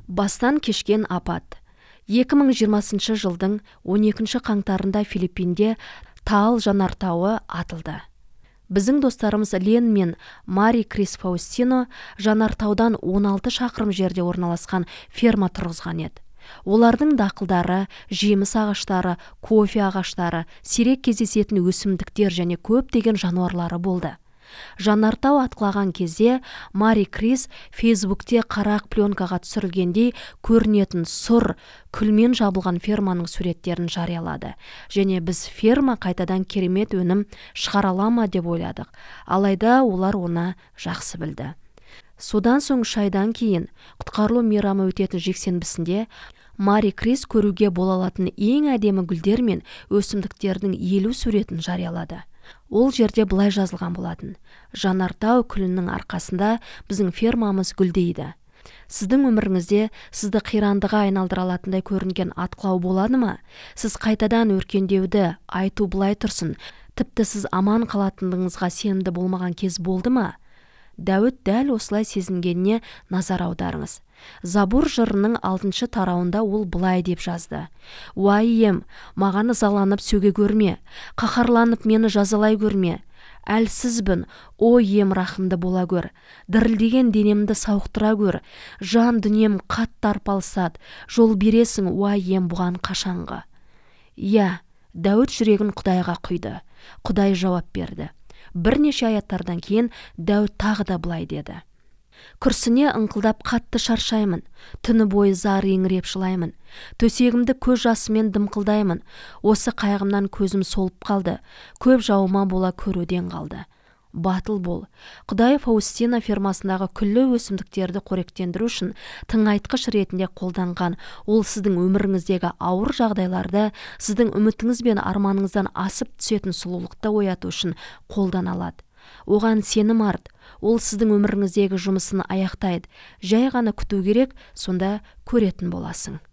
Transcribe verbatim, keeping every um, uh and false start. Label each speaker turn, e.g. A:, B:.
A: Бастан кешкен апат. екі мың жиырмасыншы жылдың он екінші қаңтарында Филиппинде Таал жанартауы атылды. Біздің достарымыз Лен мен Мари Крис Фаустино жанартаудан он алты шақырым жерде орналасқан ферма тұрғызған еді. Олардың дақылдары, жеміс ағаштары, кофе ағаштары, сирек кездесетін өсімдіктер және көптеген жануарлары болды. Жанартау атқылаған кезде Мари Крис Фейсбукте қарақ пленкаға түсірілгендей көрінетін сұр, күлмен жабылған ферманың суреттерін жариялады. Және біз ферма қайтадан керемет өнім шығара ала ма деп ойладық. Алайда олар оны жақсы білді. Содан соң үш айдан кейін құтқарылу мейрамы өтетін жексенбісінде Мари Крис көруге бола алатын ең әдемі гүлдер мен өсімдіктердің елу суретін жариялады. Ол жерде былай жазылған болатын: жанартау күлінің арқасында біздің фермамыз гүлдейді. Сіздің өміріңізде сізді қирандыға айналдыра алатындай көрінген атқылау болады ма? Сіз қайтадан өркендеуді айту былай тұрсын, тіпті сіз аман қалатындығыңызға сенімді болмаған кез болды ма? Дәуіт дәл осылай сезінгеніне назар аударыңыз. Забур жырының алтыншы тарауында ол былай деп жазды: «Уай ием, маған ызаланып сөге көрме, қаһарланып мені жазалай көрме. Әлсізбін, о ием, рахымды бола көр. Дірілдеген денемді сауықтыра көр. Жан дүнием қатты арпалысады. Жол бересің, уай ием, бұған қашанғы». Иә, Дәуіт жүрегін Құдайға құйды. Құдай жауап берді. Бірнеше аяттардан кейін Дәуіт тағы да былай деді: «Күрсіне ыңқылдап қатты шаршаймын, түні бойы зар еңіреп жылаймын, төсегімді көз жасымен дымқылдаймын, осы қайғымнан көзім солып қалды, көп жауыма бола көруден қалды». Батыл бол. Құдай Фаустина фермасындағы күллі өсімдіктерді қоректендіру үшін тыңайтқыш ретінде қолданған. Ол сіздің өміріңіздегі ауыр жағдайларды сіздің үмітіңіз бен арманыңыздан асып түсетін сұлулықты ояту үшін қолдана алады. Оған сенім арт. Ол сіздің өміріңіздегі жұмысын аяқтайды. Жай ғана күту керек, сонда көретін боласың.